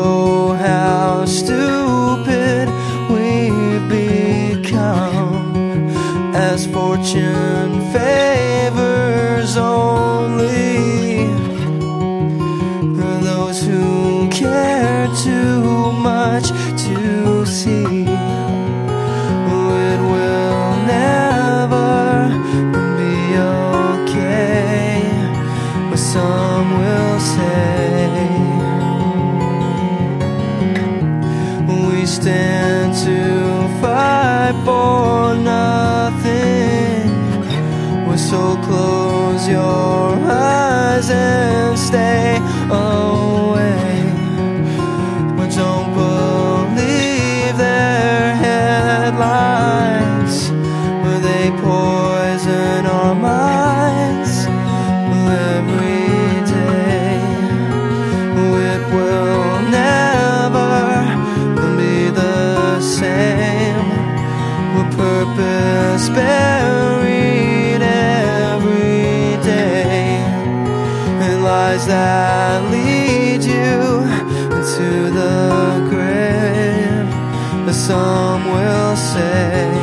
show how stupid we've become, as fortune favors only those who care too much to see. It will never be okay, but some will say. We stand to fight for nothing, so close your eyes and stay away. But don't believe their headlines, where they poison our minds every day. It will never be the same, with purpose buried every day, and lies that lead you to the grave, some will say.